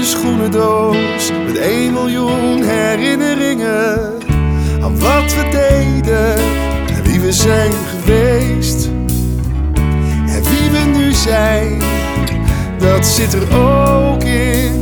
schoenendoos met 1 miljoen herinneringen aan wat we deden en wie we zijn geweest. En wie we nu zijn, dat zit er ook in